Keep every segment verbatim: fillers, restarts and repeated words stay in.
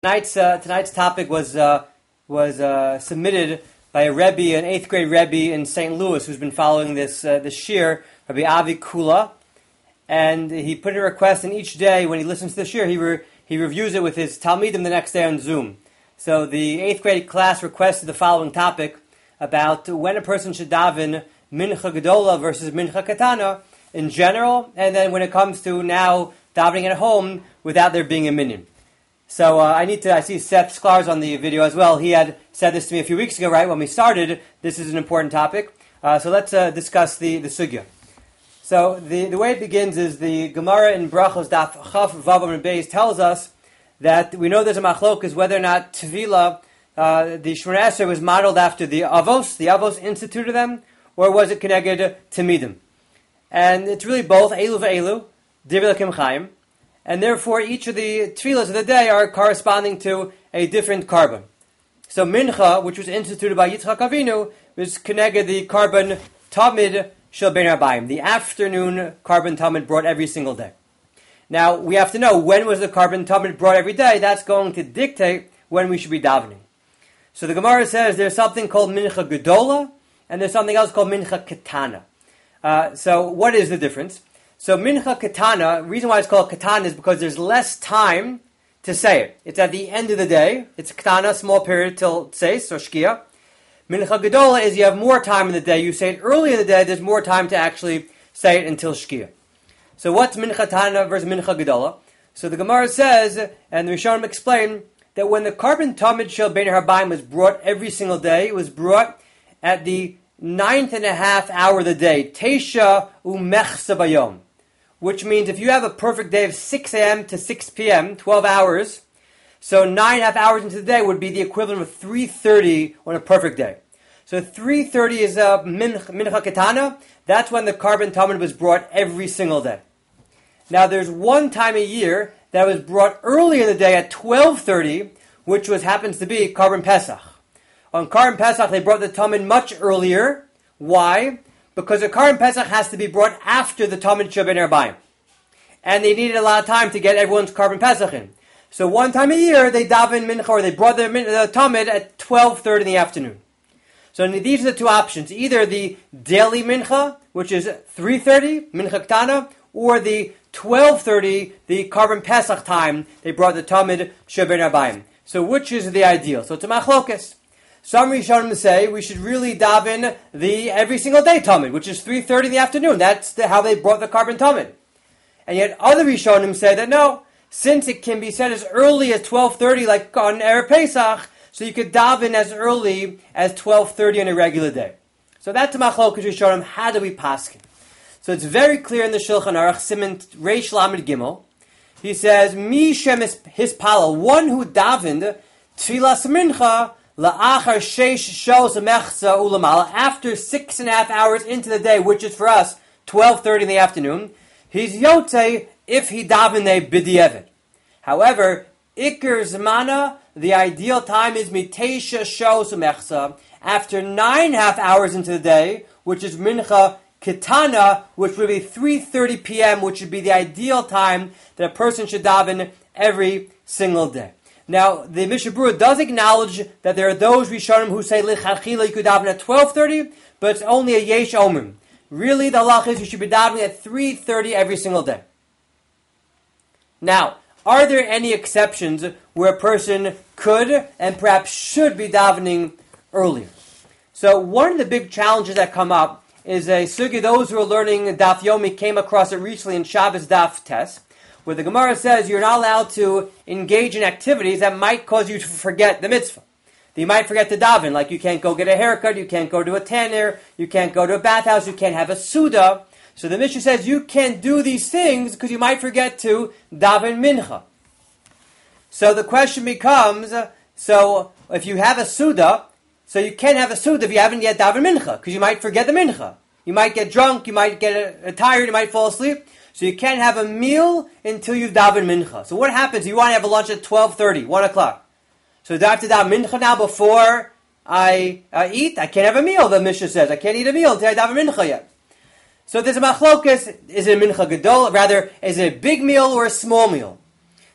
Tonight's uh, tonight's topic was uh, was uh, submitted by a Rebbe, an eighth grade Rebbe in Saint Louis, who's been following this uh, this shir, Rabbi Avi Kula, and he put in a request. And each day when he listens to the shir, he re- he reviews it with his talmidim the next day on Zoom. So the eighth grade class requested the following topic about when a person should daven mincha gedola versus mincha katana in general, and then when it comes to now davening at home without there being a minyan. So uh, I need to, I see Seth Sklar's on the video as well. He had said this to me a few weeks ago, right, when we started. This is an important topic. Uh, so let's uh, discuss the, the sugya. So the, the way it begins is the Gemara in Brachos Daf Chaf Vav Amud Beis tells us that we know there's a machlok whether or not Tefillah, uh, the Shmoneh Esrei was modeled after the Avos, the Avos instituted them, or was it connected to Midim? And it's really both, Elu ve'elu, Divrei Elokim Chaim. And therefore, each of the tefillahs of the day are corresponding to a different carbon. So Mincha, which was instituted by Yitzchak Avinu, was connected the carbon Tamid Shel Ben Arbaim, the afternoon carbon Tamid brought every single day. Now, we have to know when was the carbon Tamid brought every day. That's going to dictate when we should be davening. So the Gemara says there's something called Mincha Gedola, and there's something else called Mincha Katana. Uh, so what is the difference? So Mincha Katana, the reason why it's called Katana is because there's less time to say it. It's at the end of the day. It's Katana, small period till Tseis or Shkia. Mincha Gedola is you have more time in the day. You say it early in the day, there's more time to actually say it until Shkia. So what's Mincha Katana versus Mincha Gedola? So the Gemara says, and the Rishonim explain, that when the carbon Tamid Shel Ben Harbaim was brought every single day, it was brought at the ninth and a half hour of the day, Teisha Umechsa Bayom. Which means if you have a perfect day of six a.m. to six p.m., twelve hours, so nine and a half hours into the day would be the equivalent of three thirty on a perfect day. So three thirty is a mincha, mincha katana. That's when the carbon tamid was brought every single day. Now there's one time a year that was brought early in the day at twelve thirty, which was happens to be Carbon Pesach. On Carbon Pesach, they brought the tamid much earlier. Why? Because the Carbon Pesach has to be brought after the Tamid Shel Ben Arbaim. And they needed a lot of time to get everyone's Carbon Pesach in. So one time a year, they daven mincha, or they brought the, the Tamid at twelve thirty in the afternoon. So these are the two options. Either the daily mincha, which is three thirty, mincha ktana, or the twelve thirty, the Carbon Pesach time, they brought the Tamid Shel Ben Arbaim. So which is the ideal? So it's a machlokas. Some Rishonim say we should really daven the every single day Tamid, which is three thirty in the afternoon. That's the, how they brought the carbon Tamid. And yet other Rishonim say that no, since it can be said as early as twelve thirty, like on Erev Pesach, so you could daven as early as twelve thirty on a regular day. So that's the machlokas Rishonim. How do we paskin? So it's very clear in the Shulchan Aruch, Siman Reish Lamed Gimel. He says, Mi Shem His Palal, one who davened Tfilas Mincha, after six and a half hours into the day, which is for us twelve thirty in the afternoon, he's yote if he davenei b'di'evet. However, ikar zmana, the ideal time is mitesha shos mechsa, after nine and a half hours into the day, which is mincha kitana, which would be three thirty p.m., which would be the ideal time that a person should daven every single day. Now, the Mishnah Berurah does acknowledge that there are those Rishonim who say L'chachila you could daven at twelve thirty, but it's only a yesh omrim. Really, the halach is you should be davening at three thirty every single day. Now, are there any exceptions where a person could and perhaps should be davening earlier? So, one of the big challenges that come up is a sugi. Those who are learning Daf Yomi came across it recently in Shabbos Daf Tes, where the Gemara says you're not allowed to engage in activities that might cause you to forget the mitzvah. You might forget to daven, like you can't go get a haircut, you can't go to a tanner, you can't go to a bathhouse, you can't have a suda. So the Mishnah says you can't do these things because you might forget to daven mincha. So the question becomes, so if you have a suda, so you can't have a suda if you haven't yet daven mincha, because you might forget the mincha. You might get drunk, you might get tired, you might fall asleep. So you can't have a meal until you've daven mincha. So what happens? You want to have a lunch at twelve thirty, one o'clock. So do I have to daven mincha now before I uh, eat? I can't have a meal, the Mishnah says. I can't eat a meal until I daven mincha yet. So there's a machlokas. Is it a mincha gadol? Rather, is it a big meal or a small meal?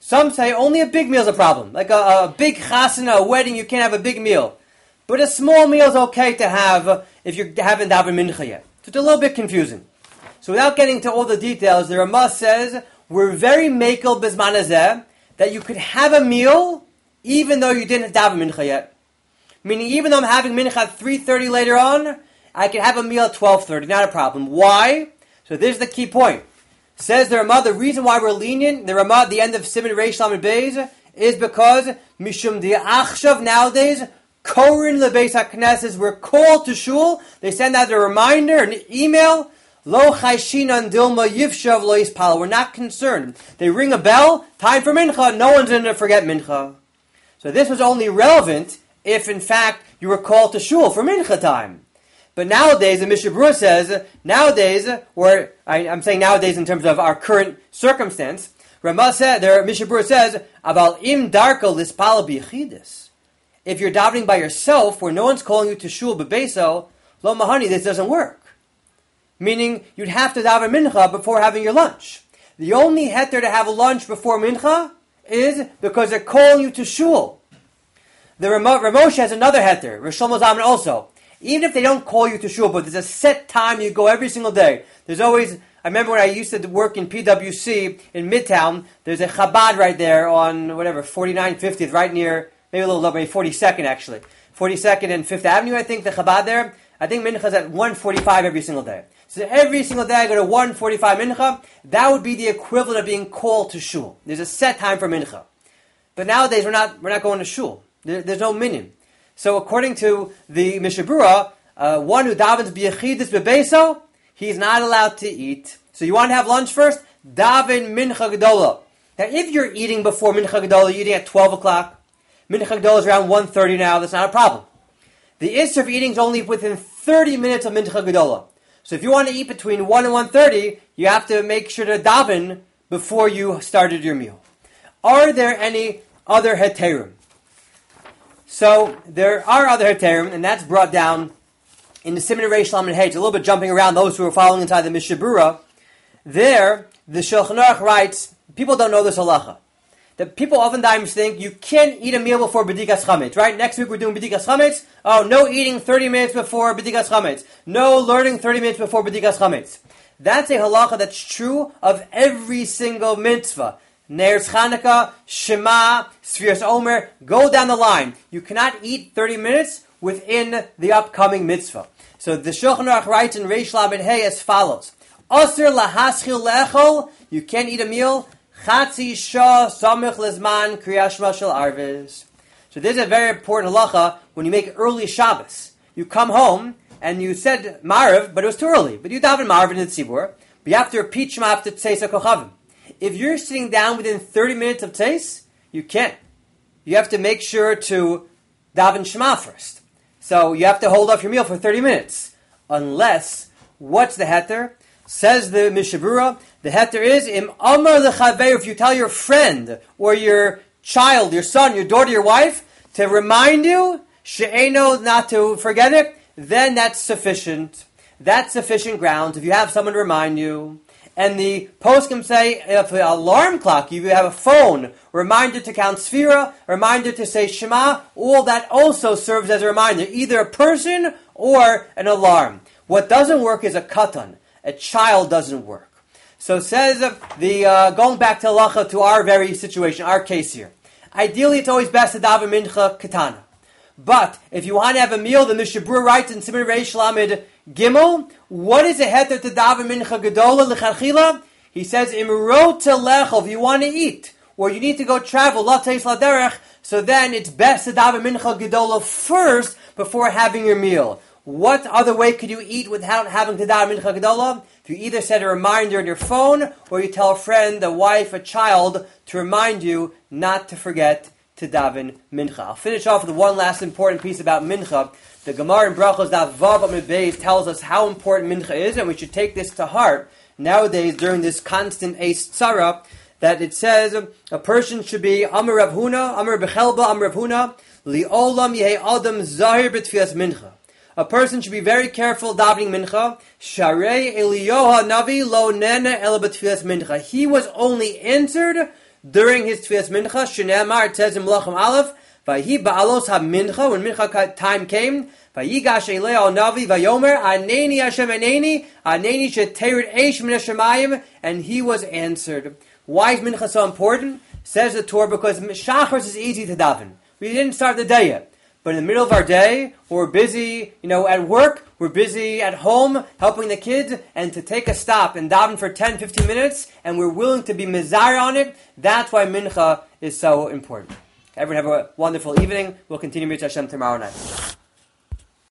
Some say only a big meal is a problem. Like a, a big chasana, a wedding, you can't have a big meal. But a small meal is okay to have if you haven't davened mincha yet. So it's a little bit confusing. So without getting to all the details, the Ramah says, we're very mekel bizman hazeh, that you could have a meal even though you didn't daven mincha yet. Meaning even though I'm having mincha at three thirty later on, I can have a meal at twelve thirty, not a problem. Why? So this is the key point. Says the Ramah, the reason why we're lenient, the Ramah at the end of Siman Reish Lamed Beis, is because Mishum Di'achshav nowadays, Korin Lebeis HaKnesses, we're called to shul. They send out a reminder, an email. Lo chayshinan dilma yivshav lo yispal. We're not concerned. They ring a bell. Time for mincha. No one's going to forget mincha. So this was only relevant if, in fact, you were called to shul for mincha time. But nowadays, the Mishnah Berurah says, nowadays, or I, I'm saying nowadays in terms of our current circumstance, Ramah said, there Mishnah Berurah says, about im darko lispal b'yichidus. If you're davening by yourself, where no one's calling you to shul bebeso, lo mahani, this doesn't work. Meaning, you'd have to daven mincha before having your lunch. The only heter to have a lunch before mincha is because they're calling you to shul. The Ramosha has another heter, Rosh Shlomo Zalman also. Even if they don't call you to shul, but there's a set time you go every single day. There's always, I remember when I used to work in P W C in Midtown, there's a Chabad right there on, whatever, forty-nine fiftieth, right near, maybe a little lower, maybe forty-second actually. forty-second and fifth Avenue, I think, the Chabad there. I think mincha is at one forty-five every single day. So every single day I go to one forty-five mincha. That would be the equivalent of being called to shul. There's a set time for mincha. But nowadays we're not we're not going to shul. There, there's no minyan. So according to the Mishnah Berurah, uh, one who davens b'yechidus bebeso, he's not allowed to eat. So you want to have lunch first? Daven mincha gedola. Now if you're eating before mincha gedola, you're eating at twelve o'clock. Mincha gedola is around one thirty now. That's not a problem. The issur of eating is only within thirty minutes of mincha gedola. So if you want to eat between one and one thirty, you have to make sure to daven before you started your meal. Are there any other heterim? So there are other heterim, and that's brought down in the Siman Reish Lamed Hey. It's a little bit jumping around those who are following inside the Mishnah Berurah. There, the Shulchan Aruch writes, people don't know this halacha. That people oftentimes think you can't eat a meal before B'dikas Chametz, right? Next week we're doing B'dikas Chametz. Oh, no eating thirty minutes before B'dikas Chametz. No learning thirty minutes before B'dikas Chametz. That's a halacha that's true of every single mitzvah. Ne'er Chanukah, Shema, Sfiras Omer, go down the line. You cannot eat thirty minutes within the upcoming mitzvah. So the Shulchan Aruch writes in Reish Lamed Hey as follows. Asr lahaschil le'echol, you can't eat a meal Chatzi shah samich lezman kriyas shema shel arvis. So this is a very important halacha when you make early Shabbos. You come home and you said Marav, but it was too early. But you daven Marav in the Tzibur, but you have to repeat Shema after Tzeis HaKochavim. If you're sitting down within thirty minutes of Tzeis, you can't. You have to make sure to daven Shema first. So you have to hold off your meal for thirty minutes. Unless, what's the heter? Says the Mishnah Berurah, the heter is, im amar lechaver, if you tell your friend, or your child, your son, your daughter, your wife, to remind you, she'eno, not to forget it, then that's sufficient. That's sufficient grounds. If you have someone to remind you, and the poskim say, if an alarm clock, if you have a phone, reminder to count Sfira, reminder to say Shema, all that also serves as a reminder, either a person or an alarm. What doesn't work is a katan. A child doesn't work. So says the uh, going back to halacha, to our very situation, our case here. Ideally, it's always best to daven mincha katana. But if you want to have a meal, the Mishnah Berurah writes in Siman Reish Lamed Gimel, what is a heter to daven mincha gedola lecharchila? He says, imro telechol, if you want to eat, or you need to go travel, lateis laderech, so then it's best to daven mincha gedola first before having your meal. What other way could you eat without having to daven mincha gedola? If you either set a reminder on your phone, or you tell a friend, a wife, a child, to remind you not to forget to daven mincha. I'll finish off with one last important piece about mincha. The Gemara in Brachos Daf Vav Amud Beis tells us how important mincha is, and we should take this to heart nowadays during this constant Eis Tzara, that it says a person should be Amar Rav Huna, Amar Bechelba, Amar Rav Huna, Li'olam Yehei Adam Zahir B'Tfilas Mincha. A person should be very careful davening mincha. Sharei Eliyahu Navi lo nene el b'tfilas mincha. He was only answered during his Tfilas Mincha, Shneamar, it says in Melachim Aleph, Vayi ba'alos ha-mincha, when mincha time came, Vayigash Elei al-Navi, Vayomer, Aneni Hashem Aneni, Aneni sheterid eish min ha-shemayim, and he was answered. Why is mincha so important? Says the Torah, because Shachris is easy to daven. We didn't start the day yet. But in the middle of our day, we're busy, you know, at work, we're busy at home, helping the kids, and to take a stop and daven for ten, fifteen minutes, and we're willing to be mizar on it, that's why mincha is so important. Everyone have a wonderful evening. We'll continue Mitzvah Hashem tomorrow night.